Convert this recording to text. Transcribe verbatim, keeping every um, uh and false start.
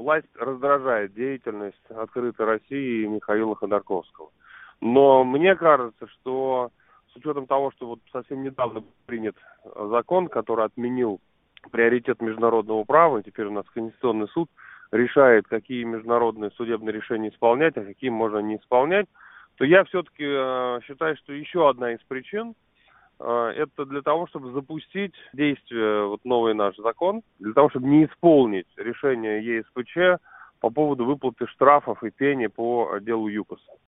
власть раздражает деятельность «Открытой России» и Михаила Ходорковского. Но мне кажется, что с учетом того, что вот совсем недавно был принят закон, который отменил приоритет международного права, и теперь у нас Конституционный суд решает, какие международные судебные решения исполнять, а какие можно не исполнять, то я все-таки э, считаю, что еще одна из причин э, это для того, чтобы запустить действие, вот новый наш закон, для того, чтобы не исполнить решение ЕСПЧ по поводу выплаты штрафов и пени по делу ЮКОСа.